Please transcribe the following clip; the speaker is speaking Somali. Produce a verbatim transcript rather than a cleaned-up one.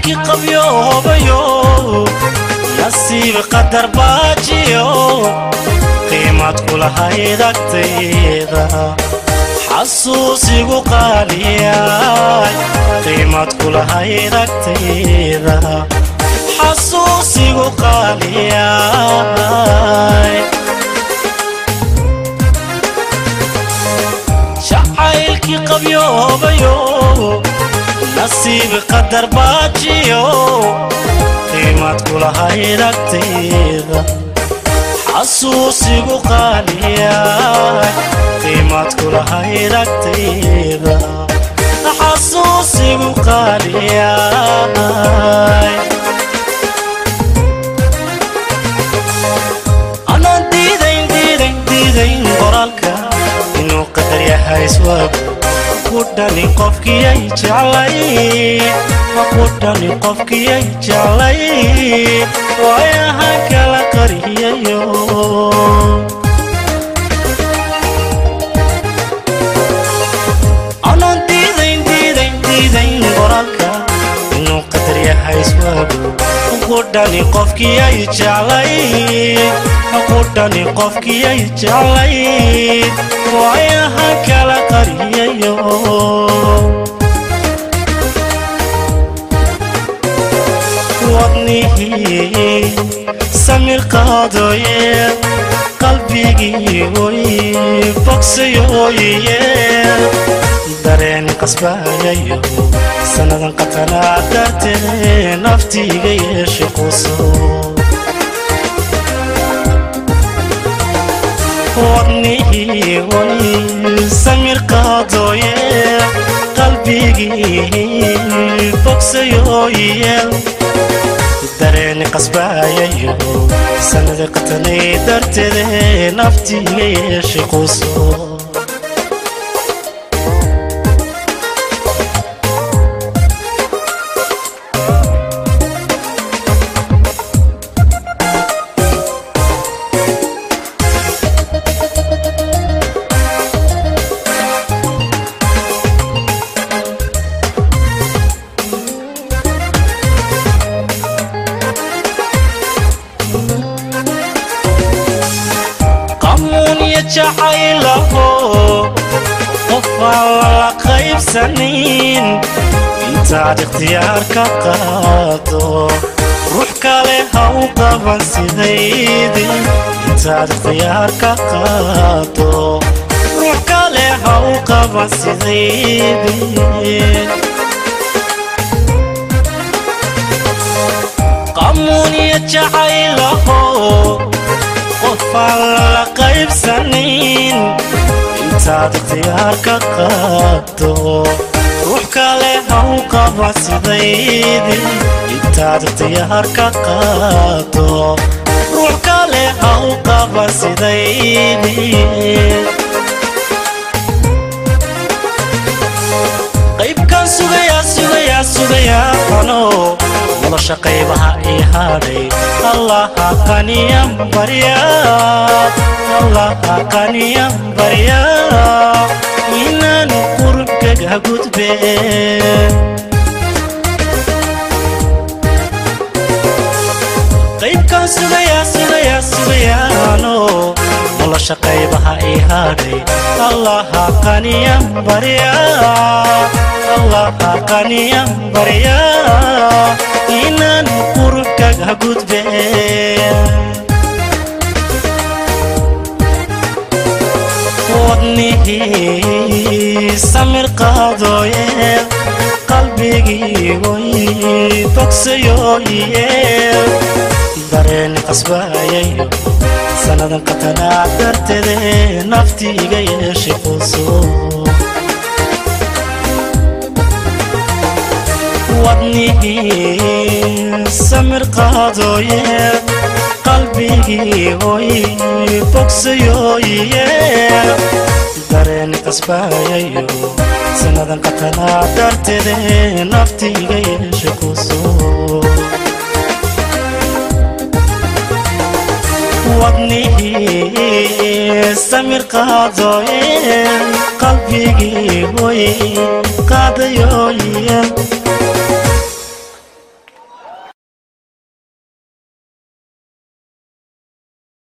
jacaylkii qabyoobayo nasiib qadar baajiyo qiimad kulahayd agtayda xasuusigu qaaliyay qiimad kulahayd agtayda xasuusigu qaaliyay jacaylkii qabyoobayo nasiib qadar baajiyo qiimad kulahayd agtayda xasuusigu qaaliyay qiimad kulahayd agtayda xasuusigu qaaliyay anaan diidayn diidayn diidayn qoraalka inuu qadar yahay iswaab kudhani qofkiyay jeclay kudhani qofkiyay jeclay waayahan kala qariyayo anaan diidayn diidayn diidayn qoraalka inuu qadar yahay iswaab kudhani qofkiyay jeclay kudhani qofkiyay jeclay waayahan kala qariyayo wadnihii samir qaadooye qalbigii oy bogsayoye dareen qasbayayo sanadan qatanaa dartee naftiiga yeeshe quso wadnihii oy samir qaadooye qalbigii bogsayoye dareen qasbayayo sanada qatanay darteed naftiiga yeeshe quso جعيله قفل قيب سنين انت اختيارك قادو روحك لها وقبا سيدي انت اختيارك قادو روحك لها وقبا سيدي قموني جعيله قفل قيب سنين انت اختيارك قادو روحك لها وقبا سيدي انت اختيارك قادو روحك لها وقبا سيدي قيب كان سوغيا سوغيا سوغيا قنو nolosha qaybaha ii hadhay allaha qaniyan barya allaha qaniyan barya inaan qurubkaga gudbe qaybkan sugaya sugaya sugayaano nolosha qaybaha ii hadhay allaha qaniyan barya allaha qaniyan barya inaan qurubkaga gudbe wadnihii samir qaadooye qalbigii oy bogsayoye dareen qasbayayo sanadan qatanaa darteed naftiiga yeeshe quso wadnihii samir qaadooye qalbigii oy bogsayoye dareen qasbayayo sanadan qatanaa darteed naftiiga yeeshe quso wadnihii samir qaadooye qalbigii oy qaadayoye